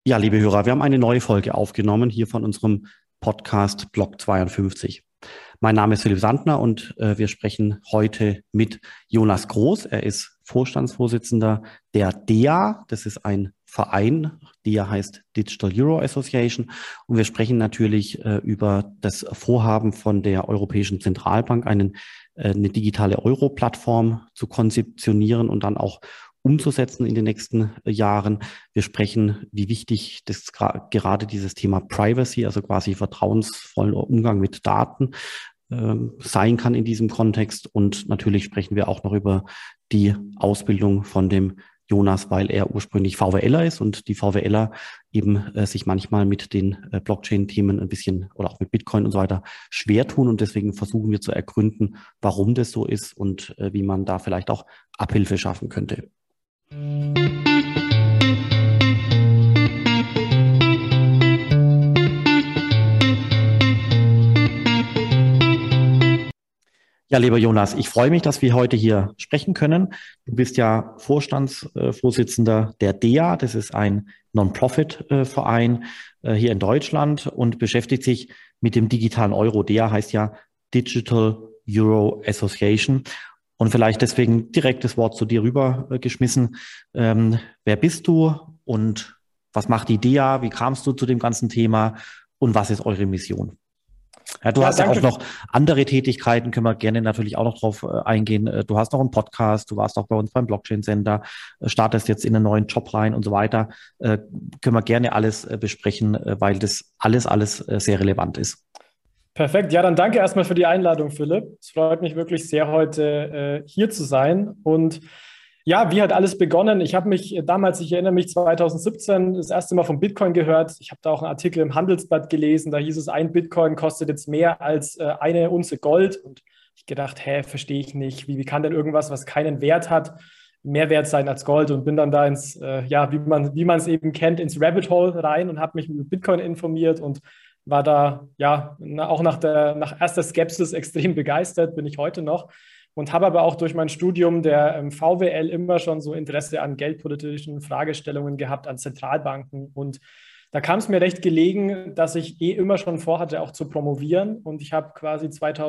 Ja, liebe Hörer, wir haben eine neue Folge aufgenommen hier von unserem Podcast Block 52. Mein Name ist Philipp Sandner und wir sprechen heute mit Jonas Groß. Er ist Vorstandsvorsitzender der DEA. Das ist ein Verein. DEA heißt Digital Euro Association. Und wir sprechen natürlich über das Vorhaben von der Europäischen Zentralbank, eine digitale Euro-Plattform zu konzeptionieren und dann auch umzusetzen in den nächsten Jahren. Wir sprechen, wie wichtig das gerade dieses Thema Privacy, also quasi vertrauensvollen Umgang mit Daten, sein kann in diesem Kontext. Und natürlich sprechen wir auch noch über die Ausbildung von dem Jonas, weil er ursprünglich VWLer ist und die VWLer eben sich manchmal mit den Blockchain-Themen ein bisschen oder auch mit Bitcoin und so weiter schwer tun. Und deswegen versuchen wir zu ergründen, warum das so ist und wie man da vielleicht auch Abhilfe schaffen könnte. Ja, lieber Jonas, ich freue mich, dass wir heute hier sprechen können. Du bist ja Vorstandsvorsitzender der DEA. Das ist ein Non-Profit-Verein hier in Deutschland und beschäftigt sich mit dem digitalen Euro. DEA heißt ja Digital Euro Association. Und vielleicht deswegen direkt das Wort zu dir rübergeschmissen. Wer bist du und was macht die DEA? Wie kamst du zu dem ganzen Thema und was ist eure Mission? Ja, du hast ja auch noch andere Tätigkeiten, können wir gerne natürlich auch noch drauf eingehen. Du hast noch einen Podcast, du warst auch bei uns beim Blockchain Center, startest jetzt in einen neuen Job rein und so weiter. Können wir gerne alles besprechen, weil das alles sehr relevant ist. Perfekt. Ja, dann danke erstmal für die Einladung, Philipp. Es freut mich wirklich sehr, heute hier zu sein. Und ja, wie hat alles begonnen? Ich habe mich damals, ich erinnere mich, 2017 das erste Mal von Bitcoin gehört. Ich habe da auch einen Artikel im Handelsblatt gelesen. Da hieß es, ein Bitcoin kostet jetzt mehr als eine Unze Gold. Und ich gedacht, verstehe ich nicht. Wie kann denn irgendwas, was keinen Wert hat, mehr wert sein als Gold? Und bin dann da ins, wie man es eben kennt, ins Rabbit Hole rein und habe mich mit Bitcoin informiert und war da auch nach erster Skepsis extrem begeistert, bin ich heute noch. Und habe aber auch durch mein Studium der VWL immer schon so Interesse an geldpolitischen Fragestellungen gehabt, an Zentralbanken. Und da kam es mir recht gelegen, dass ich immer schon vorhatte, auch zu promovieren. Und ich habe quasi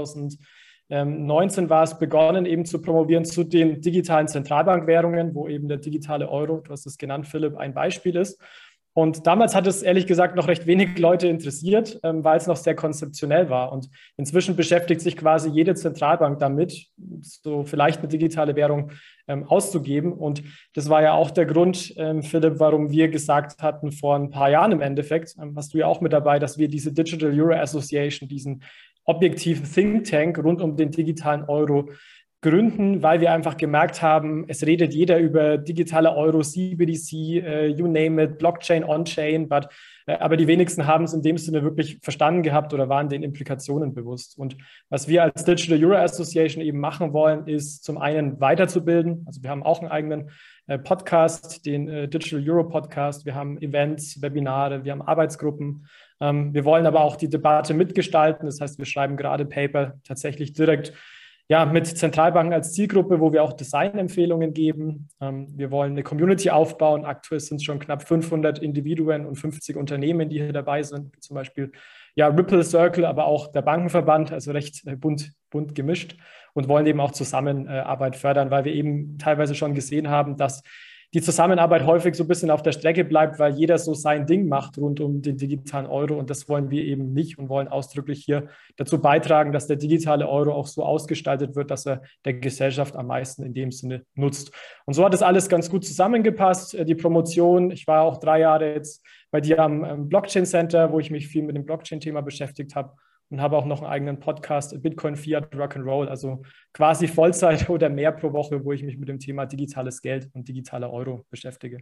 2019 war es begonnen, eben zu promovieren zu den digitalen Zentralbankwährungen, wo eben der digitale Euro, du hast es genannt, Philipp, ein Beispiel ist. Und damals hat es ehrlich gesagt noch recht wenig Leute interessiert, weil es noch sehr konzeptionell war. Und inzwischen beschäftigt sich quasi jede Zentralbank damit, so vielleicht eine digitale Währung auszugeben. Und das war ja auch der Grund, Philipp, warum wir gesagt hatten vor ein paar Jahren im Endeffekt, hast du ja auch mit dabei, dass wir diese Digital Euro Association, diesen objektiven Think Tank rund um den digitalen Euro gründen, weil wir einfach gemerkt haben, es redet jeder über digitale Euro, CBDC, you name it, Blockchain, On-Chain, aber die wenigsten haben es in dem Sinne wirklich verstanden gehabt oder waren den Implikationen bewusst. Und was wir als Digital Euro Association eben machen wollen, ist zum einen weiterzubilden. Also wir haben auch einen eigenen Podcast, den Digital Euro Podcast. Wir haben Events, Webinare, wir haben Arbeitsgruppen. Wir wollen aber auch die Debatte mitgestalten. Das heißt, wir schreiben gerade Paper tatsächlich direkt mit Zentralbanken als Zielgruppe, wo wir auch Designempfehlungen geben. Wir wollen eine Community aufbauen. Aktuell sind es schon knapp 500 Individuen und 50 Unternehmen, die hier dabei sind. Zum Beispiel Ripple Circle, aber auch der Bankenverband, also recht bunt gemischt, und wollen eben auch Zusammenarbeit fördern, weil wir eben teilweise schon gesehen haben, dass die Zusammenarbeit häufig so ein bisschen auf der Strecke bleibt, weil jeder so sein Ding macht rund um den digitalen Euro, und das wollen wir eben nicht und wollen ausdrücklich hier dazu beitragen, dass der digitale Euro auch so ausgestaltet wird, dass er der Gesellschaft am meisten in dem Sinne nutzt. Und so hat das alles ganz gut zusammengepasst. Die Promotion, ich war auch 3 Jahre jetzt bei dir am Blockchain Center, wo ich mich viel mit dem Blockchain-Thema beschäftigt habe, und habe auch noch einen eigenen Podcast, Bitcoin, Fiat, Rock'n'Roll, also quasi Vollzeit oder mehr pro Woche, wo ich mich mit dem Thema digitales Geld und digitaler Euro beschäftige.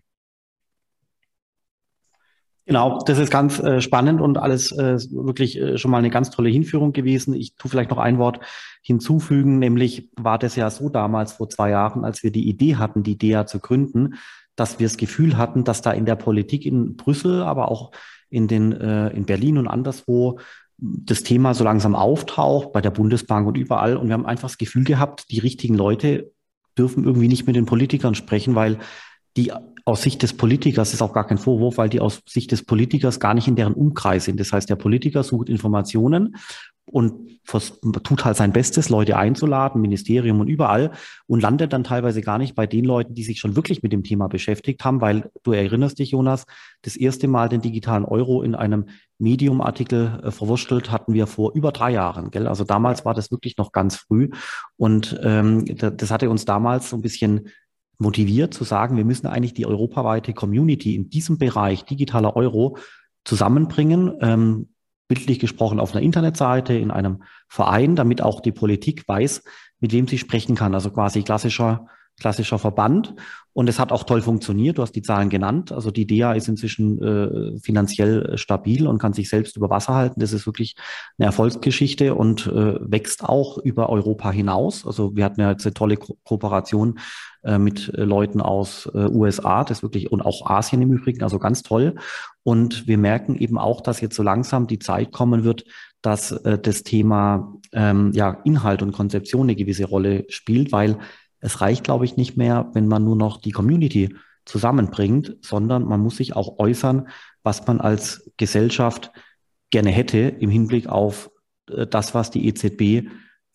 Genau, das ist ganz spannend und alles wirklich schon mal eine ganz tolle Hinführung gewesen. Ich tue vielleicht noch ein Wort hinzufügen, nämlich war das ja so damals vor 2 Jahren, als wir die Idee hatten, die DEA zu gründen, dass wir das Gefühl hatten, dass da in der Politik in Brüssel, aber auch in Berlin und anderswo das Thema so langsam auftaucht, bei der Bundesbank und überall. Und wir haben einfach das Gefühl gehabt, die richtigen Leute dürfen irgendwie nicht mit den Politikern sprechen, weil die aus Sicht des Politikers ist auch gar kein Vorwurf, weil die aus Sicht des Politikers gar nicht in deren Umkreis sind. Das heißt, der Politiker sucht Informationen und tut halt sein Bestes, Leute einzuladen, Ministerium und überall, und landet dann teilweise gar nicht bei den Leuten, die sich schon wirklich mit dem Thema beschäftigt haben, weil du erinnerst dich, Jonas, das erste Mal den digitalen Euro in einem Medium-Artikel verwurstelt hatten wir vor über 3 Jahren, gell? Also damals war das wirklich noch ganz früh, und das hatte uns damals so ein bisschen motiviert zu sagen, wir müssen eigentlich die europaweite Community in diesem Bereich digitaler Euro zusammenbringen, bildlich gesprochen auf einer Internetseite, in einem Verein, damit auch die Politik weiß, mit wem sie sprechen kann. Also quasi klassischer Verband. Und es hat auch toll funktioniert. Du hast die Zahlen genannt. Also die DEA ist inzwischen finanziell stabil und kann sich selbst über Wasser halten. Das ist wirklich eine Erfolgsgeschichte und wächst auch über Europa hinaus. Also wir hatten ja jetzt eine tolle Kooperation mit Leuten aus USA, das wirklich, und auch Asien im Übrigen, also ganz toll. Und wir merken eben auch, dass jetzt so langsam die Zeit kommen wird, dass das Thema Inhalt und Konzeption eine gewisse Rolle spielt, weil es reicht, glaube ich, nicht mehr, wenn man nur noch die Community zusammenbringt, sondern man muss sich auch äußern, was man als Gesellschaft gerne hätte im Hinblick auf das, was die EZB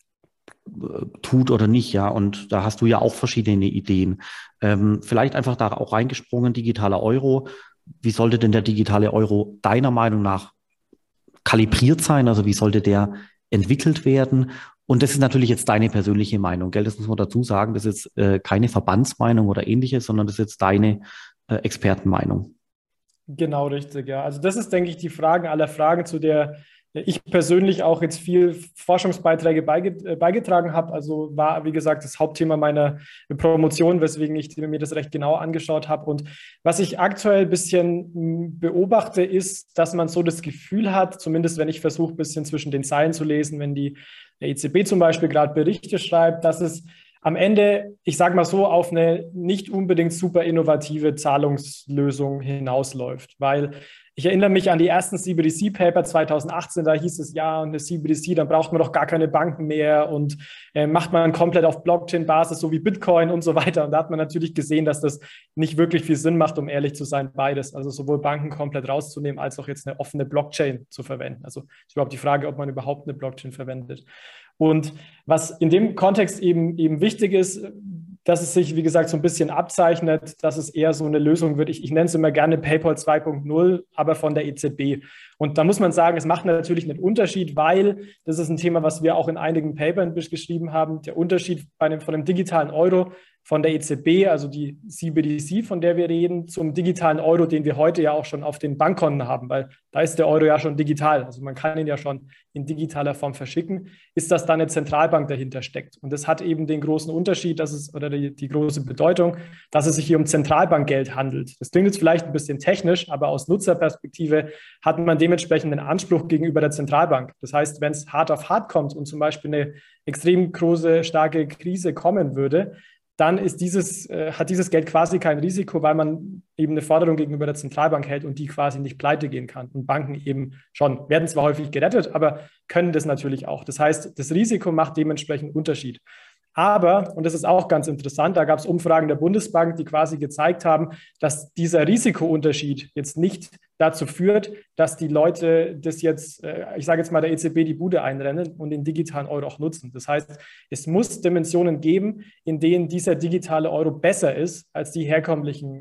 tut oder nicht, ja. Und da hast du ja auch verschiedene Ideen. Vielleicht einfach da auch reingesprungen, digitaler Euro. Wie sollte denn der digitale Euro deiner Meinung nach kalibriert sein? Also wie sollte der entwickelt werden? Und das ist natürlich jetzt deine persönliche Meinung, gell? Das muss man dazu sagen. Das ist keine Verbandsmeinung oder ähnliches, sondern das ist jetzt deine Expertenmeinung. Genau, richtig, ja. Also das ist, denke ich, die Frage aller Fragen, zu der ich persönlich auch jetzt viel Forschungsbeiträge beigetragen habe. Also war, wie gesagt, das Hauptthema meiner Promotion, weswegen ich mir das recht genau angeschaut habe. Und was ich aktuell ein bisschen beobachte, ist, dass man so das Gefühl hat, zumindest wenn ich versuche, ein bisschen zwischen den Zeilen zu lesen, wenn die EZB zum Beispiel gerade Berichte schreibt, dass es am Ende, ich sage mal so, auf eine nicht unbedingt super innovative Zahlungslösung hinausläuft. Weil ich erinnere mich an die ersten CBDC-Paper 2018, da hieß es, ja, und eine CBDC, dann braucht man doch gar keine Banken mehr und macht man komplett auf Blockchain-Basis, so wie Bitcoin und so weiter. Und da hat man natürlich gesehen, dass das nicht wirklich viel Sinn macht, um ehrlich zu sein, beides. Also sowohl Banken komplett rauszunehmen, als auch jetzt eine offene Blockchain zu verwenden. Also ist überhaupt die Frage, ob man überhaupt eine Blockchain verwendet. Und was in dem Kontext eben wichtig ist, dass es sich, wie gesagt, so ein bisschen abzeichnet, dass es eher so eine Lösung wird. Ich nenne es immer gerne PayPal 2.0, aber von der EZB. Und da muss man sagen, es macht natürlich einen Unterschied, weil das ist ein Thema, was wir auch in einigen Papern geschrieben haben. Der Unterschied von dem digitalen Euro von der EZB, also die CBDC, von der wir reden, zum digitalen Euro, den wir heute ja auch schon auf den Bankkonten haben, weil da ist der Euro ja schon digital. Also man kann ihn ja schon in digitaler Form verschicken, ist, dass da eine Zentralbank dahinter steckt. Und das hat eben den großen Unterschied, oder die große Bedeutung, dass es sich hier um Zentralbankgeld handelt. Das klingt jetzt vielleicht ein bisschen technisch, aber aus Nutzerperspektive hat man dementsprechend einen Anspruch gegenüber der Zentralbank. Das heißt, wenn es hart auf hart kommt und zum Beispiel eine extrem große, starke Krise kommen würde, dann ist hat dieses Geld quasi kein Risiko, weil man eben eine Forderung gegenüber der Zentralbank hält und die quasi nicht pleite gehen kann. Und Banken eben schon, werden zwar häufig gerettet, aber können das natürlich auch. Das heißt, das Risiko macht dementsprechend Unterschied. Aber, und das ist auch ganz interessant, da gab es Umfragen der Bundesbank, die quasi gezeigt haben, dass dieser Risikounterschied jetzt nicht dazu führt, dass die Leute das jetzt, ich sage jetzt mal der EZB, die Bude einrennen und den digitalen Euro auch nutzen. Das heißt, es muss Dimensionen geben, in denen dieser digitale Euro besser ist als die herkömmlichen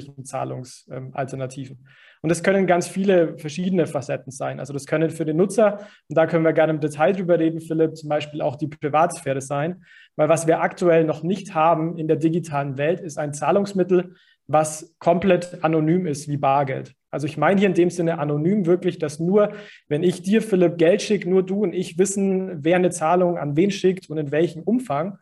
Zahlungsalternativen. Und das können ganz viele verschiedene Facetten sein. Also das können für den Nutzer, und da können wir gerne im Detail drüber reden, Philipp, zum Beispiel auch die Privatsphäre sein. Weil was wir aktuell noch nicht haben in der digitalen Welt, ist ein Zahlungsmittel, was komplett anonym ist wie Bargeld. Also ich meine hier in dem Sinne anonym wirklich, dass nur, wenn ich dir, Philipp, Geld schicke, nur du und ich wissen, wer eine Zahlung an wen schickt und in welchem Umfang.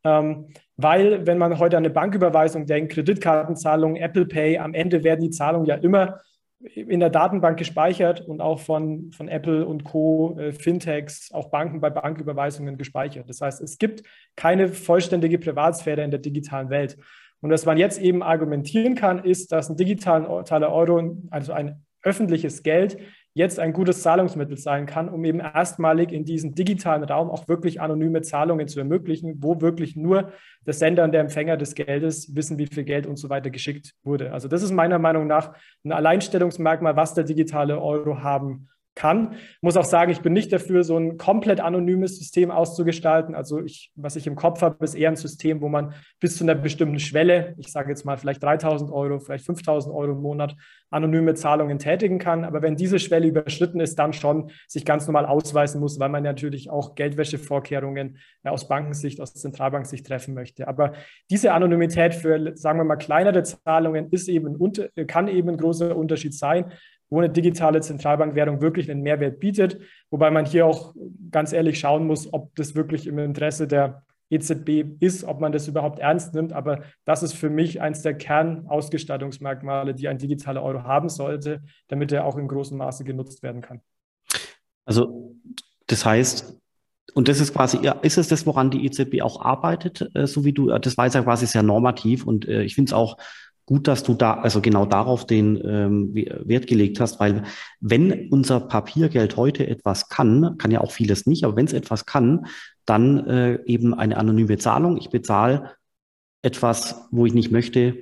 Weil, wenn man heute an eine Banküberweisung denkt, Kreditkartenzahlungen, Apple Pay, am Ende werden die Zahlungen ja immer in der Datenbank gespeichert und auch von Apple und Co., Fintechs, auch Banken bei Banküberweisungen gespeichert. Das heißt, es gibt keine vollständige Privatsphäre in der digitalen Welt. Und was man jetzt eben argumentieren kann, ist, dass ein digitaler Euro, also ein öffentliches Geld, jetzt ein gutes Zahlungsmittel sein kann, um eben erstmalig in diesem digitalen Raum auch wirklich anonyme Zahlungen zu ermöglichen, wo wirklich nur der Sender und der Empfänger des Geldes wissen, wie viel Geld und so weiter geschickt wurde. Also das ist meiner Meinung nach ein Alleinstellungsmerkmal, was der digitale Euro haben kann. Ich muss auch sagen, ich bin nicht dafür, so ein komplett anonymes System auszugestalten. Also was ich im Kopf habe, ist eher ein System, wo man bis zu einer bestimmten Schwelle, ich sage jetzt mal vielleicht 3.000 Euro, vielleicht 5.000 Euro im Monat, anonyme Zahlungen tätigen kann. Aber wenn diese Schwelle überschritten ist, dann schon sich ganz normal ausweisen muss, weil man natürlich auch Geldwäschevorkehrungen aus Bankensicht, aus Zentralbanksicht treffen möchte. Aber diese Anonymität für, sagen wir mal, kleinere Zahlungen kann eben ein großer Unterschied sein, wo eine digitale Zentralbankwährung wirklich einen Mehrwert bietet, wobei man hier auch ganz ehrlich schauen muss, ob das wirklich im Interesse der EZB ist, ob man das überhaupt ernst nimmt. Aber das ist für mich eines der Kernausgestattungsmerkmale, die ein digitaler Euro haben sollte, damit er auch in großem Maße genutzt werden kann. Also das heißt, und das ist quasi, ja, ist es das, woran die EZB auch arbeitet, so wie du, das war ja quasi sehr normativ und ich finde es auch gut, dass du da, also genau darauf den Wert gelegt hast, weil wenn unser Papiergeld heute etwas kann, kann ja auch vieles nicht, aber wenn es etwas kann, dann eben eine anonyme Zahlung. Ich bezahle etwas, wo ich nicht möchte,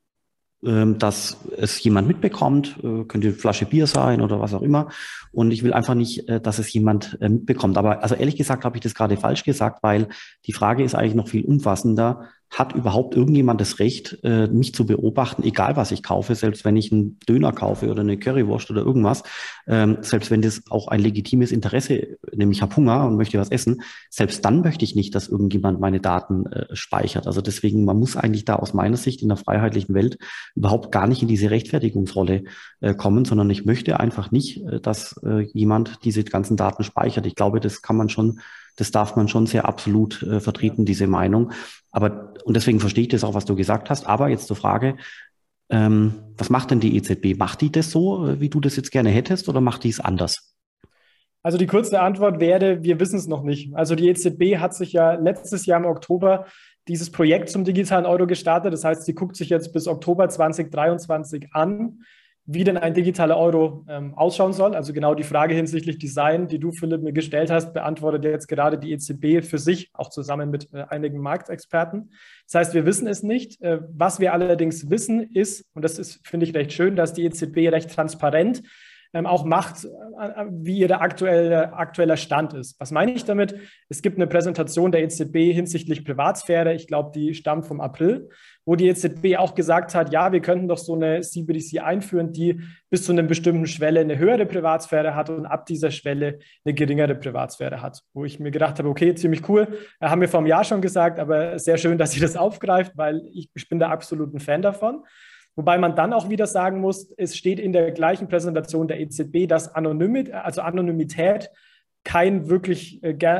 dass es jemand mitbekommt, könnte eine Flasche Bier sein oder was auch immer. Und ich will einfach nicht, dass es jemand mitbekommt. Aber also ehrlich gesagt habe ich das gerade falsch gesagt, weil die Frage ist eigentlich noch viel umfassender. Hat überhaupt irgendjemand das Recht, mich zu beobachten, egal was ich kaufe, selbst wenn ich einen Döner kaufe oder eine Currywurst oder irgendwas, selbst wenn das auch ein legitimes Interesse, nämlich ich habe Hunger und möchte was essen, selbst dann möchte ich nicht, dass irgendjemand meine Daten speichert. Also deswegen, man muss eigentlich da aus meiner Sicht in der freiheitlichen Welt überhaupt gar nicht in diese Rechtfertigungsrolle kommen, sondern ich möchte einfach nicht, dass jemand diese ganzen Daten speichert. Ich glaube, das darf man schon sehr absolut vertreten, diese Meinung. Und deswegen verstehe ich das auch, was du gesagt hast. Aber jetzt zur Frage, was macht denn die EZB? Macht die das so, wie du das jetzt gerne hättest, oder macht die es anders? Also die kurze Antwort wäre, wir wissen es noch nicht. Also die EZB hat sich ja letztes Jahr im Oktober dieses Projekt zum digitalen Euro gestartet. Das heißt, sie guckt sich jetzt bis Oktober 2023 an, wie denn ein digitaler Euro ausschauen soll. Also genau die Frage hinsichtlich Design, die du, Philipp, mir gestellt hast, beantwortet jetzt gerade die EZB für sich, auch zusammen mit einigen Marktexperten. Das heißt, wir wissen es nicht. Was wir allerdings wissen ist, und das ist, finde ich, recht schön, dass die EZB recht transparent auch macht, wie ihr aktueller Stand ist. Was meine ich damit? Es gibt eine Präsentation der EZB hinsichtlich Privatsphäre, ich glaube, die stammt vom April, wo die EZB auch gesagt hat, ja, wir könnten doch so eine CBDC einführen, die bis zu einer bestimmten Schwelle eine höhere Privatsphäre hat und ab dieser Schwelle eine geringere Privatsphäre hat. Wo ich mir gedacht habe, okay, ziemlich cool, haben wir vor einem Jahr schon gesagt, aber sehr schön, dass sie das aufgreift, weil ich bin da absolut ein Fan davon. Wobei man dann auch wieder sagen muss, es steht in der gleichen Präsentation der EZB, dass Anonymität kein wirklich,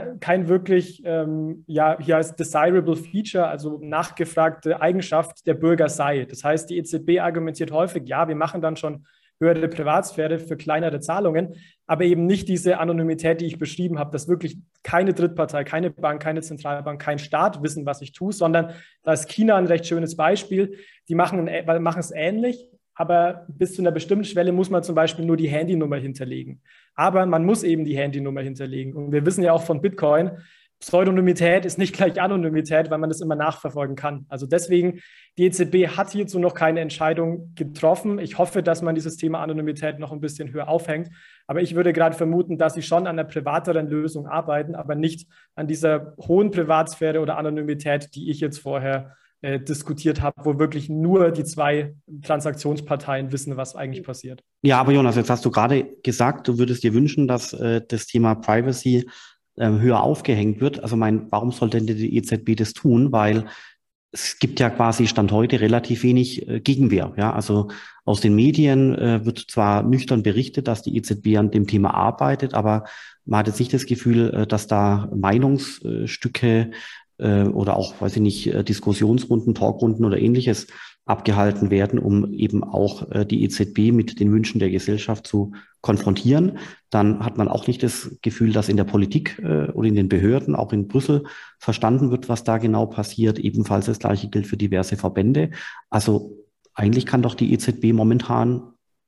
hier heißt desirable feature, also nachgefragte Eigenschaft der Bürger sei. Das heißt, die EZB argumentiert häufig, ja, wir machen dann schon höhere Privatsphäre für kleinere Zahlungen, aber eben nicht diese Anonymität, die ich beschrieben habe, dass wirklich keine Drittpartei, keine Bank, keine Zentralbank, kein Staat wissen, was ich tue, sondern da ist China ein recht schönes Beispiel. Die machen es ähnlich, aber bis zu einer bestimmten Schwelle muss man zum Beispiel nur die Handynummer hinterlegen. Aber man muss eben die Handynummer hinterlegen. Und wir wissen ja auch von Bitcoin, Pseudonymität ist nicht gleich Anonymität, weil man das immer nachverfolgen kann. Also deswegen, die EZB hat hierzu noch keine Entscheidung getroffen. Ich hoffe, dass man dieses Thema Anonymität noch ein bisschen höher aufhängt. Aber ich würde gerade vermuten, dass sie schon an einer privateren Lösung arbeiten, aber nicht an dieser hohen Privatsphäre oder Anonymität, die ich jetzt vorher diskutiert habe, wo wirklich nur die zwei Transaktionsparteien wissen, was eigentlich passiert. Ja, aber Jonas, jetzt hast du gerade gesagt, du würdest dir wünschen, dass das Thema Privacy höher aufgehängt wird. Also warum sollte denn die EZB das tun? Weil es gibt ja quasi Stand heute relativ wenig Gegenwehr. Ja, also aus den Medien wird zwar nüchtern berichtet, dass die EZB an dem Thema arbeitet, aber man hat jetzt nicht das Gefühl, dass da Meinungsstücke oder auch, weiß ich nicht, Diskussionsrunden, Talkrunden oder ähnliches abgehalten werden, um eben auch die EZB mit den Wünschen der Gesellschaft zu konfrontieren. Dann hat man auch nicht das Gefühl, dass in der Politik oder in den Behörden, auch in Brüssel, verstanden wird, was da genau passiert. Ebenfalls das Gleiche gilt für diverse Verbände. Also eigentlich kann doch die EZB momentan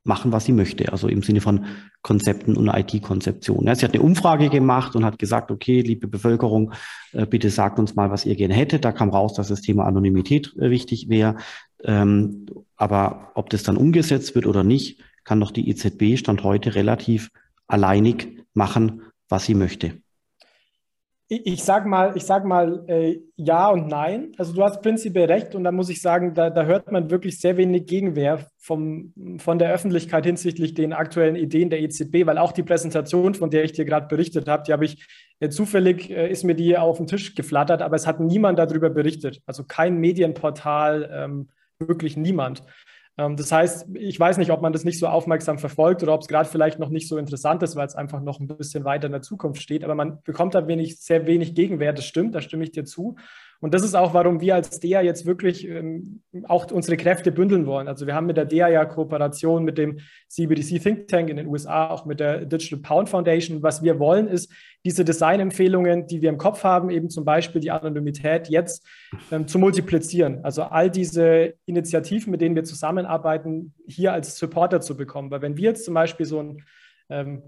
machen, was sie möchte, also im Sinne von Konzepten und IT-Konzeption. Ja, sie hat eine Umfrage gemacht und hat gesagt, okay, liebe Bevölkerung, bitte sagt uns mal, was ihr gerne hättet. Da kam raus, dass das Thema Anonymität wichtig wäre. Aber ob das dann umgesetzt wird oder nicht, kann doch die EZB Stand heute relativ alleinig machen, was sie möchte. Ich sag mal, ja und nein. Also du hast prinzipiell recht und da muss ich sagen, da hört man wirklich sehr wenig Gegenwehr von der Öffentlichkeit hinsichtlich den aktuellen Ideen der EZB, weil auch die Präsentation, von der ich dir gerade berichtet habe, die habe ich zufällig, ist mir die auf den Tisch geflattert, aber es hat niemand darüber berichtet. Also kein Medienportal, wirklich niemand. Das heißt, ich weiß nicht, ob man das nicht so aufmerksam verfolgt oder ob es gerade vielleicht noch nicht so interessant ist, weil es einfach noch ein bisschen weiter in der Zukunft steht. Aber man bekommt da sehr wenig Gegenwehr, das stimmt, da stimme ich dir zu. Und das ist auch, warum wir als DEA jetzt wirklich auch unsere Kräfte bündeln wollen. Also wir haben mit der DEA ja Kooperation mit dem CBDC Think Tank in den USA, auch mit der Digital Pound Foundation. Was wir wollen, ist diese Designempfehlungen, die wir im Kopf haben, eben zum Beispiel die Anonymität jetzt zu multiplizieren. Also all diese Initiativen, mit denen wir zusammenarbeiten, hier als Supporter zu bekommen. Weil wenn wir jetzt zum Beispiel so eine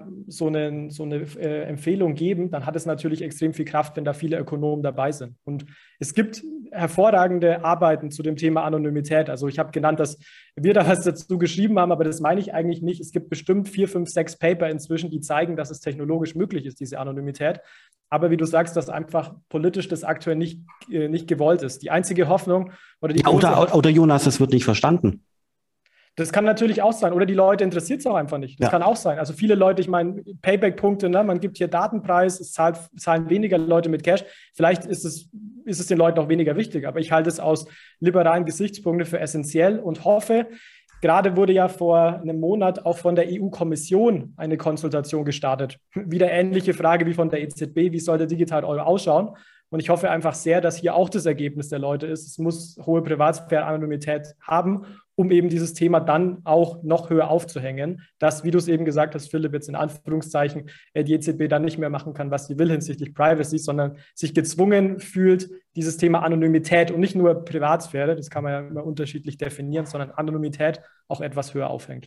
Empfehlung geben, dann hat es natürlich extrem viel Kraft, wenn da viele Ökonomen dabei sind. Und es gibt hervorragende Arbeiten zu dem Thema Anonymität. Also ich habe genannt, dass wir da was dazu geschrieben haben, aber das meine ich eigentlich nicht. Es gibt bestimmt 4, 5, 6 Paper inzwischen, die zeigen, dass es technologisch möglich ist, diese Anonymität. Aber wie du sagst, dass einfach politisch das aktuell nicht gewollt ist. Die einzige Hoffnung oder die oder Jonas, das wird nicht verstanden. Das kann natürlich auch sein. Oder die Leute interessiert es auch einfach nicht. Das kann auch sein. Also viele Leute, ich meine, Payback-Punkte, ne? Man gibt hier Datenpreis, es zahlen weniger Leute mit Cash. Vielleicht ist es den Leuten auch weniger wichtig. Aber ich halte es aus liberalen Gesichtspunkten für essentiell und hoffe, gerade wurde ja vor einem Monat auch von der EU-Kommission eine Konsultation gestartet. Wieder ähnliche Frage wie von der EZB, wie soll der Digitale Euro ausschauen? Und ich hoffe einfach sehr, dass hier auch das Ergebnis der Leute ist. Es muss hohe Privatsphäre-Anonymität haben, um eben dieses Thema dann auch noch höher aufzuhängen, dass, wie du es eben gesagt hast, Philipp, jetzt in Anführungszeichen, die EZB dann nicht mehr machen kann, was sie will hinsichtlich Privacy, sondern sich gezwungen fühlt, dieses Thema Anonymität und nicht nur Privatsphäre, das kann man ja immer unterschiedlich definieren, sondern Anonymität auch etwas höher aufhängt.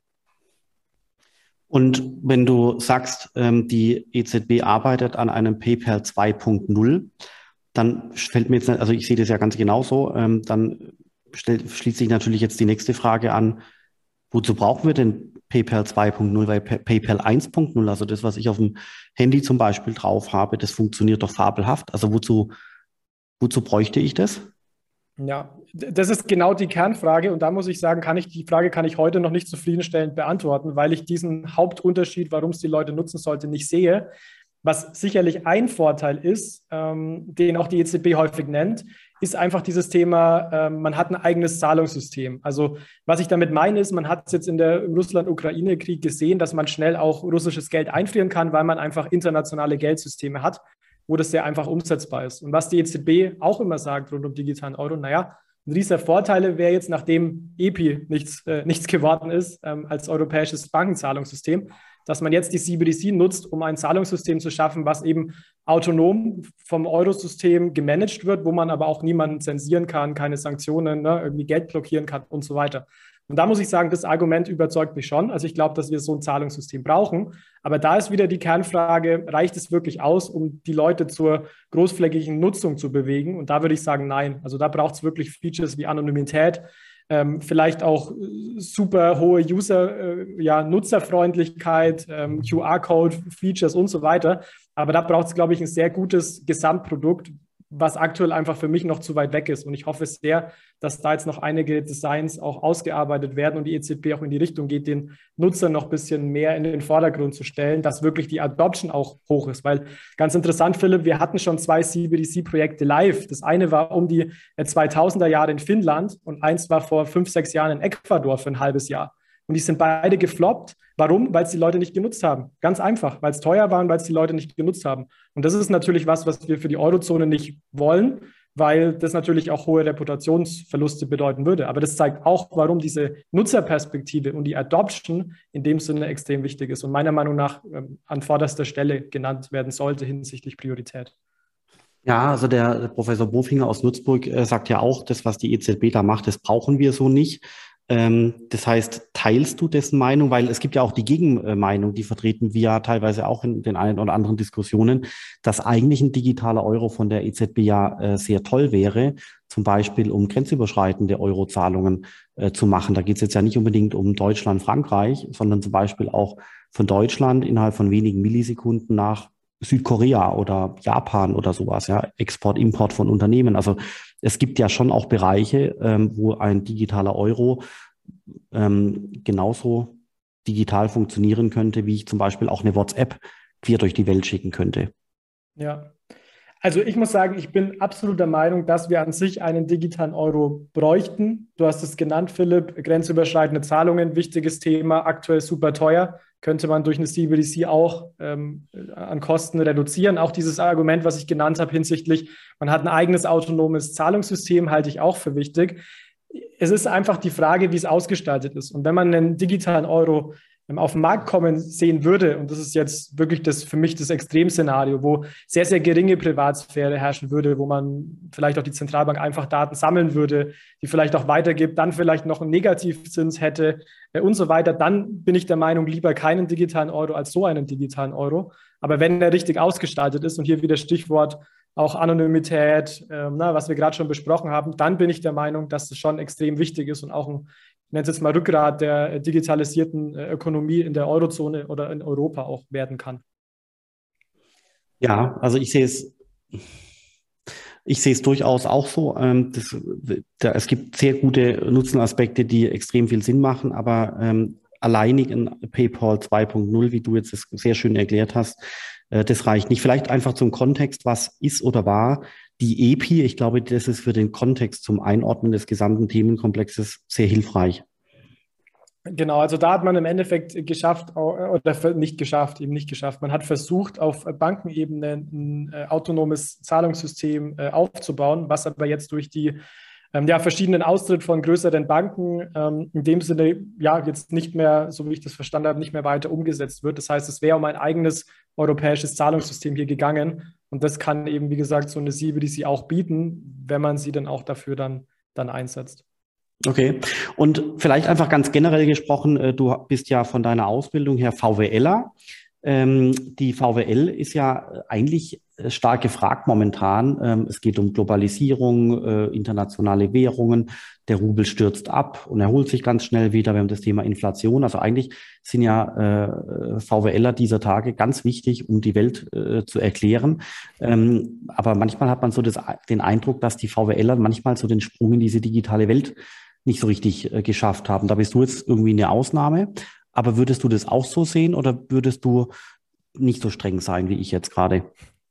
Und wenn du sagst, die EZB arbeitet an einem PayPal 2.0, dann fällt mir jetzt, also ich sehe das ja ganz genauso, dann schließt sich natürlich jetzt die nächste Frage an, wozu brauchen wir denn PayPal 2.0, weil PayPal 1.0, also das, was ich auf dem Handy zum Beispiel drauf habe, das funktioniert doch fabelhaft. Also wozu bräuchte ich das? Ja, das ist genau die Kernfrage und da muss ich sagen, die Frage kann ich heute noch nicht zufriedenstellend beantworten, weil ich diesen Hauptunterschied, warum es die Leute nutzen sollte, nicht sehe. Was sicherlich ein Vorteil ist, den auch die EZB häufig nennt, ist einfach dieses Thema, man hat ein eigenes Zahlungssystem. Also was ich damit meine ist, man hat es jetzt in der Russland-Ukraine-Krieg gesehen, dass man schnell auch russisches Geld einfrieren kann, weil man einfach internationale Geldsysteme hat, wo das sehr einfach umsetzbar ist. Und was die EZB auch immer sagt rund um digitalen Euro, naja, ein riesiger Vorteil wäre jetzt, nachdem EPI nichts geworden ist als europäisches Bankenzahlungssystem, dass man jetzt die CBDC nutzt, um ein Zahlungssystem zu schaffen, was eben autonom vom Eurosystem gemanagt wird, wo man aber auch niemanden zensieren kann, keine Sanktionen, ne, irgendwie Geld blockieren kann und so weiter. Und da muss ich sagen, das Argument überzeugt mich schon. Also ich glaube, dass wir so ein Zahlungssystem brauchen. Aber da ist wieder die Kernfrage, reicht es wirklich aus, um die Leute zur großflächigen Nutzung zu bewegen? Und da würde ich sagen, nein. Also da braucht es wirklich Features wie Anonymität, vielleicht auch super hohe Nutzerfreundlichkeit, QR-Code-Features und so weiter. Aber da braucht es, glaube ich, ein sehr gutes Gesamtprodukt, was aktuell einfach für mich noch zu weit weg ist. Und ich hoffe sehr, dass da jetzt noch einige Designs auch ausgearbeitet werden und die EZB auch in die Richtung geht, den Nutzer noch ein bisschen mehr in den Vordergrund zu stellen, dass wirklich die Adoption auch hoch ist. Weil ganz interessant, Philipp, wir hatten schon 2 CBDC-Projekte live. Das eine war um die 2000er Jahre in Finnland und eins war vor 5, 6 Jahren in Ecuador für ein halbes Jahr. Und die sind beide gefloppt. Warum? Weil es die Leute nicht genutzt haben. Ganz einfach, weil es teuer war und weil es die Leute nicht genutzt haben. Und das ist natürlich was wir für die Eurozone nicht wollen, weil das natürlich auch hohe Reputationsverluste bedeuten würde. Aber das zeigt auch, warum diese Nutzerperspektive und die Adoption in dem Sinne extrem wichtig ist und meiner Meinung nach an vorderster Stelle genannt werden sollte hinsichtlich Priorität. Ja, also der Professor Bofinger aus Würzburg sagt ja auch, das, was die EZB da macht, das brauchen wir so nicht. Das heißt, teilst du dessen Meinung? Weil es gibt ja auch die Gegenmeinung, die vertreten wir ja teilweise auch in den einen oder anderen Diskussionen, dass eigentlich ein digitaler Euro von der EZB ja sehr toll wäre, zum Beispiel um grenzüberschreitende Eurozahlungen zu machen. Da geht es jetzt ja nicht unbedingt um Deutschland, Frankreich, sondern zum Beispiel auch von Deutschland innerhalb von wenigen Millisekunden nach Südkorea oder Japan oder sowas, ja, Export, Import von Unternehmen. Also es gibt ja schon auch Bereiche, wo ein digitaler Euro genauso digital funktionieren könnte, wie ich zum Beispiel auch eine WhatsApp quer durch die Welt schicken könnte. Ja. Also ich muss sagen, ich bin absolut der Meinung, dass wir an sich einen digitalen Euro bräuchten. Du hast es genannt, Philipp, grenzüberschreitende Zahlungen, wichtiges Thema, aktuell super teuer. Könnte man durch eine CBDC auch an Kosten reduzieren. Auch dieses Argument, was ich genannt habe hinsichtlich, man hat ein eigenes autonomes Zahlungssystem, halte ich auch für wichtig. Es ist einfach die Frage, wie es ausgestaltet ist. Und wenn man einen digitalen Euro auf den Markt kommen sehen würde, und das ist jetzt wirklich für mich das Extremszenario, wo sehr, sehr geringe Privatsphäre herrschen würde, wo man vielleicht auch die Zentralbank einfach Daten sammeln würde, die vielleicht auch weitergibt, dann vielleicht noch einen Negativzins hätte und so weiter, dann bin ich der Meinung, lieber keinen digitalen Euro als so einen digitalen Euro. Aber wenn er richtig ausgestaltet ist, und hier wieder Stichwort auch Anonymität, was wir gerade schon besprochen haben, dann bin ich der Meinung, dass das schon extrem wichtig ist und auch ein, ich nenne es jetzt mal Rückgrat der digitalisierten Ökonomie in der Eurozone oder in Europa auch werden kann. Ja, also ich sehe es durchaus auch so. Es gibt sehr gute Nutzenaspekte, die extrem viel Sinn machen, aber alleinig in PayPal 2.0, wie du jetzt es sehr schön erklärt hast, das reicht nicht. Vielleicht einfach zum Kontext, was ist oder war die EPI? Ich glaube, das ist für den Kontext zum Einordnen des gesamten Themenkomplexes sehr hilfreich. Genau, also da hat man im Endeffekt geschafft, oder nicht geschafft, eben nicht geschafft. Man hat versucht, auf Bankenebene ein autonomes Zahlungssystem aufzubauen, was aber jetzt durch die verschiedenen Austritt von größeren Banken in dem Sinne ja jetzt nicht mehr, so wie ich das verstanden habe, nicht mehr weiter umgesetzt wird. Das heißt, es wäre um ein eigenes europäisches Zahlungssystem hier gegangen. Und das kann eben, wie gesagt, so eine CBDC auch bieten, wenn man sie dann auch dafür dann einsetzt. Okay. Und vielleicht einfach ganz generell gesprochen, du bist ja von deiner Ausbildung her VWLer. Die VWL ist ja eigentlich stark gefragt momentan. Es geht um Globalisierung, internationale Währungen. Der Rubel stürzt ab und erholt sich ganz schnell wieder. Wir haben das Thema Inflation. Also eigentlich sind ja VWLer dieser Tage ganz wichtig, um die Welt zu erklären. Aber manchmal hat man so den Eindruck, dass die VWLer manchmal so den Sprung in diese digitale Welt nicht so richtig geschafft haben. Da bist du jetzt irgendwie eine Ausnahme. Aber würdest du das auch so sehen oder würdest du nicht so streng sein wie ich jetzt gerade?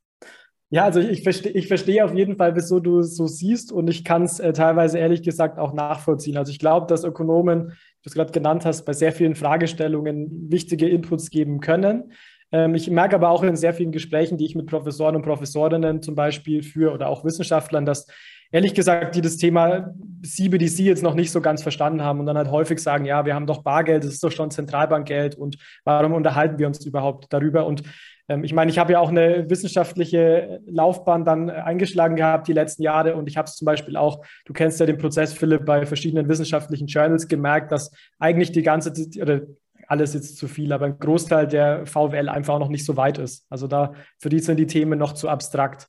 Ja, also ich verstehe auf jeden Fall, wieso du es so siehst und ich kann es teilweise ehrlich gesagt auch nachvollziehen. Also ich glaube, dass Ökonomen, wie du es gerade genannt hast, bei sehr vielen Fragestellungen wichtige Inputs geben können. Ich merke aber auch in sehr vielen Gesprächen, die ich mit Professoren und Professorinnen zum Beispiel führe oder auch Wissenschaftlern, dass ehrlich gesagt, die das Thema CBDC jetzt noch nicht so ganz verstanden haben und dann halt häufig sagen, ja, wir haben doch Bargeld, das ist doch schon Zentralbankgeld und warum unterhalten wir uns überhaupt darüber? Und ich meine, ich habe ja auch eine wissenschaftliche Laufbahn dann eingeschlagen gehabt die letzten Jahre und ich habe es zum Beispiel auch, du kennst ja den Prozess, Philipp, bei verschiedenen wissenschaftlichen Journals gemerkt, dass eigentlich die ganze, oder alles jetzt zu viel, aber ein Großteil der VWL einfach auch noch nicht so weit ist. Also für die sind die Themen noch zu abstrakt.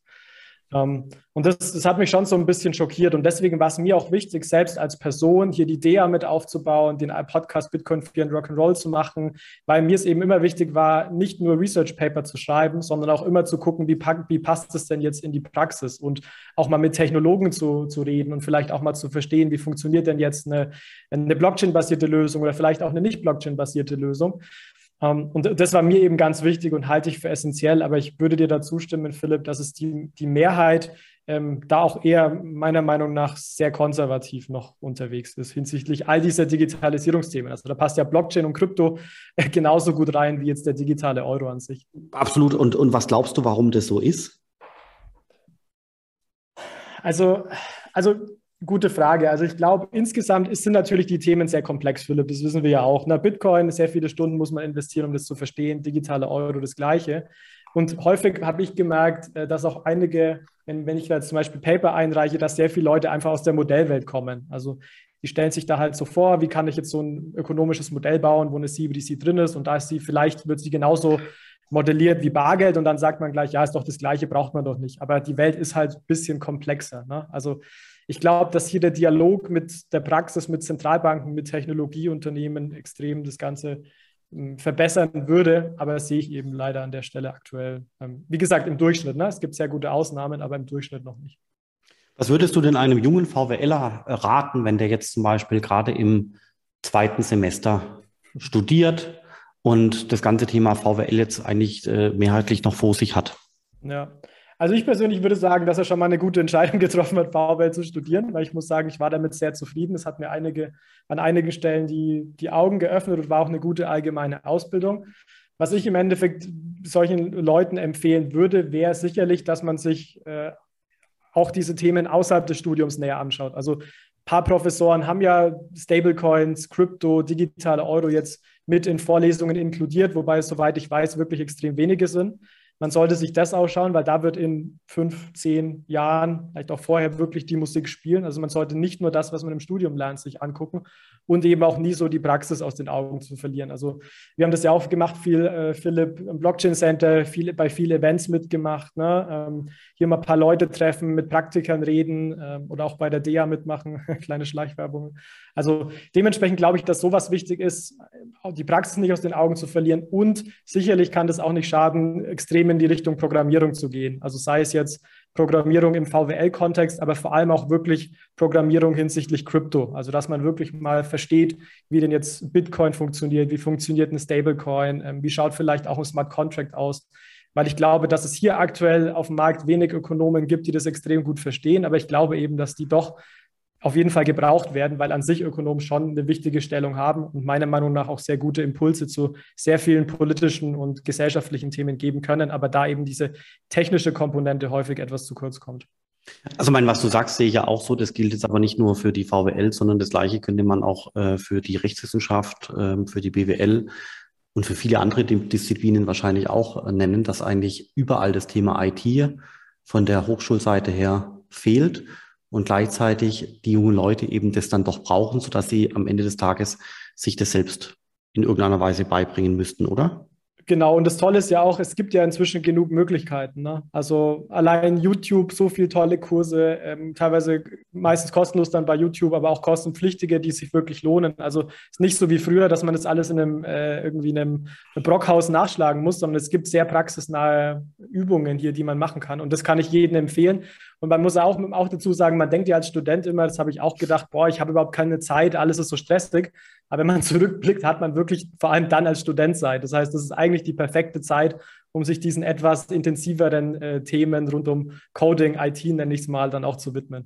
Und das hat mich schon so ein bisschen schockiert. Und deswegen war es mir auch wichtig, selbst als Person hier die DEA mit aufzubauen, den Podcast Bitcoin für Rock'n'Roll zu machen, weil mir es eben immer wichtig war, nicht nur Research Paper zu schreiben, sondern auch immer zu gucken, wie passt es denn jetzt in die Praxis und auch mal mit Technologen zu reden und vielleicht auch mal zu verstehen, wie funktioniert denn jetzt eine Blockchain-basierte Lösung oder vielleicht auch eine nicht Blockchain-basierte Lösung. Und das war mir eben ganz wichtig und halte ich für essentiell. Aber ich würde dir dazu stimmen, Philipp, dass es die Mehrheit da auch eher meiner Meinung nach sehr konservativ noch unterwegs ist hinsichtlich all dieser Digitalisierungsthemen. Also da passt ja Blockchain und Krypto genauso gut rein wie jetzt der digitale Euro an sich. Absolut. Und was glaubst du, warum das so ist? Also gute Frage. Also ich glaube, insgesamt sind natürlich die Themen sehr komplex, Philipp, das wissen wir ja auch. Na, Bitcoin, sehr viele Stunden muss man investieren, um das zu verstehen. Digitale Euro, das Gleiche. Und häufig habe ich gemerkt, dass auch einige, wenn ich da zum Beispiel Paper einreiche, dass sehr viele Leute einfach aus der Modellwelt kommen. Also die stellen sich da halt so vor, wie kann ich jetzt so ein ökonomisches Modell bauen, wo eine CBDC drin ist und da ist sie, vielleicht wird sie genauso modelliert wie Bargeld und dann sagt man gleich, ja, ist doch das Gleiche, braucht man doch nicht. Aber die Welt ist halt ein bisschen komplexer. Ne? Also ich glaube, dass hier der Dialog mit der Praxis, mit Zentralbanken, mit Technologieunternehmen extrem das Ganze verbessern würde, aber das sehe ich eben leider an der Stelle aktuell. Wie gesagt, im Durchschnitt. Ne? Es gibt sehr gute Ausnahmen, aber im Durchschnitt noch nicht. Was würdest du denn einem jungen VWLer raten, wenn der jetzt zum Beispiel gerade im zweiten Semester studiert und das ganze Thema VWL jetzt eigentlich mehrheitlich noch vor sich hat? Ja, also ich persönlich würde sagen, dass er schon mal eine gute Entscheidung getroffen hat, VWL zu studieren, weil ich muss sagen, ich war damit sehr zufrieden. Es hat mir an einigen Stellen die Augen geöffnet und war auch eine gute allgemeine Ausbildung. Was ich im Endeffekt solchen Leuten empfehlen würde, wäre sicherlich, dass man sich auch diese Themen außerhalb des Studiums näher anschaut. Also ein paar Professoren haben ja Stablecoins, Krypto, digitale Euro jetzt mit in Vorlesungen inkludiert, wobei es, soweit ich weiß, wirklich extrem wenige sind. Man sollte sich das ausschauen, weil da wird in 5, 10 Jahren, vielleicht auch vorher, wirklich die Musik spielen. Also man sollte nicht nur das, was man im Studium lernt, sich angucken und eben auch nie so die Praxis aus den Augen zu verlieren. Also wir haben das ja auch gemacht, Philipp, im Blockchain Center, bei vielen Events mitgemacht. Ne? Hier mal ein paar Leute treffen, mit Praktikern reden oder auch bei der DEA mitmachen, kleine Schleichwerbung. Also dementsprechend glaube ich, dass sowas wichtig ist, die Praxis nicht aus den Augen zu verlieren und sicherlich kann das auch nicht schaden, extrem in die Richtung Programmierung zu gehen. Also sei es jetzt Programmierung im VWL-Kontext, aber vor allem auch wirklich Programmierung hinsichtlich Krypto. Also dass man wirklich mal versteht, wie denn jetzt Bitcoin funktioniert, wie funktioniert ein Stablecoin, wie schaut vielleicht auch ein Smart Contract aus. Weil ich glaube, dass es hier aktuell auf dem Markt wenig Ökonomen gibt, die das extrem gut verstehen. Aber ich glaube eben, dass die doch auf jeden Fall gebraucht werden, weil an sich Ökonomen schon eine wichtige Stellung haben und meiner Meinung nach auch sehr gute Impulse zu sehr vielen politischen und gesellschaftlichen Themen geben können, aber da eben diese technische Komponente häufig etwas zu kurz kommt. Also was du sagst, sehe ich ja auch so. Das gilt jetzt aber nicht nur für die VWL, sondern das Gleiche könnte man auch für die Rechtswissenschaft, für die BWL und für viele andere Disziplinen wahrscheinlich auch nennen, dass eigentlich überall das Thema IT von der Hochschulseite her fehlt. Und gleichzeitig die jungen Leute eben das dann doch brauchen, sodass sie am Ende des Tages sich das selbst in irgendeiner Weise beibringen müssten, oder? Genau, und das Tolle ist ja auch, es gibt ja inzwischen genug Möglichkeiten. Ne? Also allein YouTube, so viele tolle Kurse, teilweise meistens kostenlos dann bei YouTube, aber auch kostenpflichtige, die sich wirklich lohnen. Also es ist nicht so wie früher, dass man das alles in einem Brockhaus nachschlagen muss, sondern es gibt sehr praxisnahe Übungen hier, die man machen kann. Und das kann ich jedem empfehlen. Und man muss auch dazu sagen, man denkt ja als Student immer, das habe ich auch gedacht, boah, ich habe überhaupt keine Zeit, alles ist so stressig. Aber wenn man zurückblickt, hat man wirklich vor allem dann als Student Zeit. Das heißt, das ist eigentlich die perfekte Zeit, um sich diesen etwas intensiveren Themen rund um Coding, IT, nenne ich es mal, dann auch zu widmen.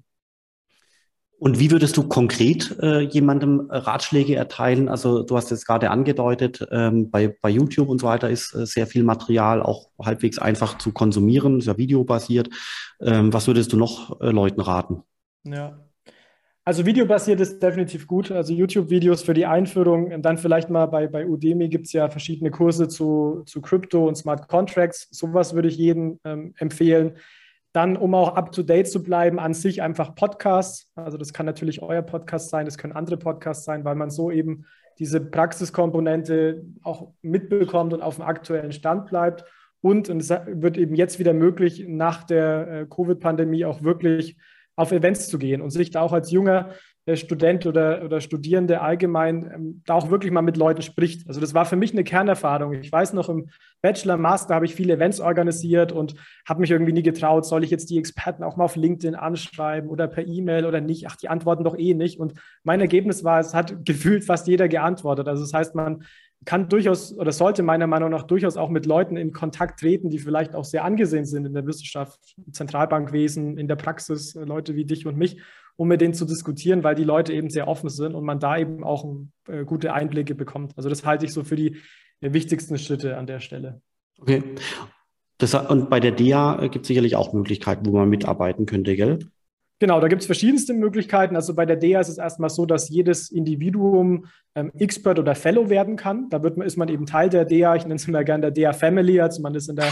Und wie würdest du konkret jemandem Ratschläge erteilen? Also du hast jetzt gerade angedeutet, bei YouTube und so weiter ist sehr viel Material auch halbwegs einfach zu konsumieren, ist ja videobasiert. Was würdest du noch Leuten raten? Ja. Also videobasiert ist definitiv gut. Also YouTube-Videos für die Einführung. Und dann vielleicht mal bei Udemy gibt es ja verschiedene Kurse zu Crypto und Smart Contracts. Sowas würde ich jedem empfehlen. Dann, um auch up-to-date zu bleiben, an sich einfach Podcasts. Also das kann natürlich euer Podcast sein, das können andere Podcasts sein, weil man so eben diese Praxiskomponente auch mitbekommt und auf dem aktuellen Stand bleibt. Und es wird eben jetzt wieder möglich, nach der Covid-Pandemie auch wirklich auf Events zu gehen und sich da auch als junger Student oder Studierende allgemein da auch wirklich mal mit Leuten spricht. Also das war für mich eine Kernerfahrung. Ich weiß noch, im Bachelor, Master habe ich viele Events organisiert und habe mich irgendwie nie getraut, soll ich jetzt die Experten auch mal auf LinkedIn anschreiben oder per E-Mail oder nicht? Ach, die antworten doch eh nicht. Und mein Ergebnis war, es hat gefühlt fast jeder geantwortet. Also das heißt, man kann durchaus oder sollte meiner Meinung nach durchaus auch mit Leuten in Kontakt treten, die vielleicht auch sehr angesehen sind in der Wissenschaft, im Zentralbankwesen, in der Praxis, Leute wie dich und mich, um mit denen zu diskutieren, weil die Leute eben sehr offen sind und man da eben auch gute Einblicke bekommt. Also das halte ich so für die wichtigsten Schritte an der Stelle. Okay. Und bei der DEA gibt es sicherlich auch Möglichkeiten, wo man mitarbeiten könnte, gell? Genau, da gibt es verschiedenste Möglichkeiten. Also bei der DEA ist es erstmal so, dass jedes Individuum Expert oder Fellow werden kann. Ist man eben Teil der DEA. Ich nenne es immer gerne der DEA Family. Also man ist in der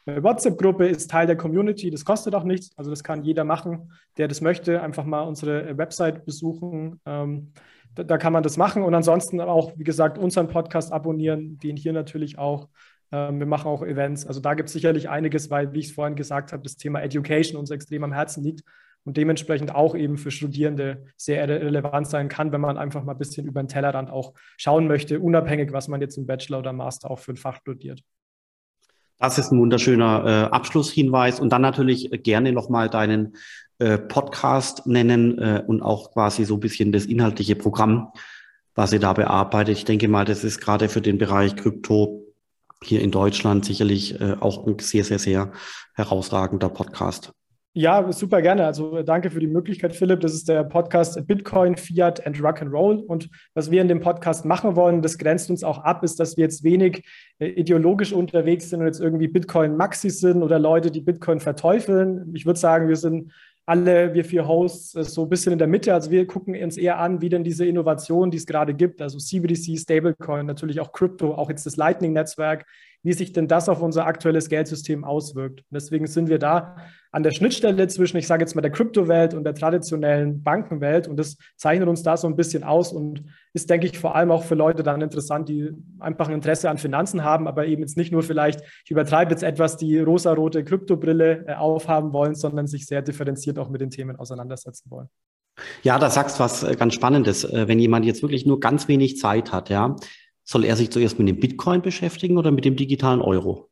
WhatsApp-Gruppe, ist Teil der Community, das kostet auch nichts, also das kann jeder machen, der das möchte, einfach mal unsere Website besuchen. Da kann man das machen und ansonsten auch, wie gesagt, unseren Podcast abonnieren, den hier natürlich auch. Wir machen auch Events. Also da gibt es sicherlich einiges, weil, wie ich es vorhin gesagt habe, das Thema Education uns extrem am Herzen liegt und dementsprechend auch eben für Studierende sehr relevant sein kann, wenn man einfach mal ein bisschen über den Tellerrand auch schauen möchte, unabhängig, was man jetzt im Bachelor oder Master auch für ein Fach studiert. Das ist ein wunderschöner Abschlusshinweis und dann natürlich gerne nochmal deinen Podcast nennen und auch quasi so ein bisschen das inhaltliche Programm, was ihr da bearbeitet. Ich denke mal, das ist gerade für den Bereich Krypto hier in Deutschland sicherlich auch ein sehr, sehr, sehr herausragender Podcast. Ja, super gerne. Also danke für die Möglichkeit, Philipp. Das ist der Podcast Bitcoin, Fiat and Rock'n'Roll. Und was wir in dem Podcast machen wollen, das grenzt uns auch ab, ist, dass wir jetzt wenig ideologisch unterwegs sind und jetzt irgendwie Bitcoin-Maxis sind oder Leute, die Bitcoin verteufeln. Ich würde sagen, wir sind alle, wir 4 Hosts, so ein bisschen in der Mitte. Also wir gucken uns eher an, wie denn diese Innovation, die es gerade gibt, also CBDC, Stablecoin, natürlich auch Crypto, auch jetzt das Lightning-Netzwerk, wie sich denn das auf unser aktuelles Geldsystem auswirkt. Und deswegen sind wir da an der Schnittstelle zwischen, ich sage jetzt mal, der Kryptowelt und der traditionellen Bankenwelt. Und das zeichnet uns da so ein bisschen aus und ist, denke ich, vor allem auch für Leute dann interessant, die einfach ein Interesse an Finanzen haben, aber eben jetzt nicht nur vielleicht, ich übertreibe jetzt etwas, die rosarote Kryptobrille aufhaben wollen, sondern sich sehr differenziert auch mit den Themen auseinandersetzen wollen. Ja, da sagst du was ganz Spannendes. Wenn jemand jetzt wirklich nur ganz wenig Zeit hat, ja, soll er sich zuerst mit dem Bitcoin beschäftigen oder mit dem digitalen Euro?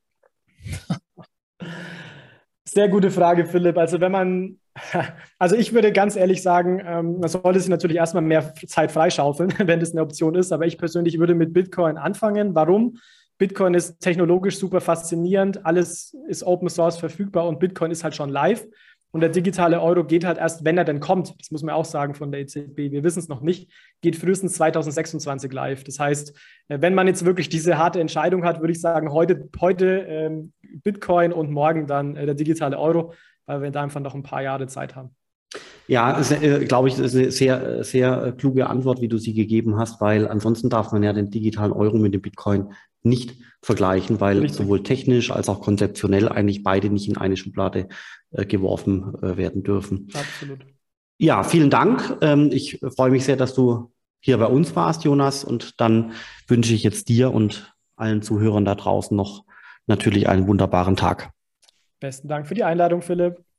Sehr gute Frage, Philipp. Also ich würde ganz ehrlich sagen, man sollte sich natürlich erstmal mehr Zeit freischaufeln, wenn das eine Option ist. Aber ich persönlich würde mit Bitcoin anfangen. Warum? Bitcoin ist technologisch super faszinierend. Alles ist Open Source verfügbar und Bitcoin ist halt schon live. Und der digitale Euro geht halt erst, wenn er denn kommt. Das muss man auch sagen von der EZB. Wir wissen es noch nicht. Geht frühestens 2026 live. Das heißt, wenn man jetzt wirklich diese harte Entscheidung hat, würde ich sagen, heute Bitcoin und morgen dann der digitale Euro, weil wir da einfach noch ein paar Jahre Zeit haben. Ja, glaube ich, das ist eine sehr, sehr kluge Antwort, wie du sie gegeben hast, weil ansonsten darf man ja den digitalen Euro mit dem Bitcoin nicht vergleichen, weil Richtig. Sowohl technisch als auch konzeptionell eigentlich beide nicht in eine Schublade geworfen werden dürfen. Absolut. Ja, vielen Dank. Ich freue mich sehr, dass du hier bei uns warst, Jonas. Und dann wünsche ich jetzt dir und allen Zuhörern da draußen noch natürlich einen wunderbaren Tag. Besten Dank für die Einladung, Philipp.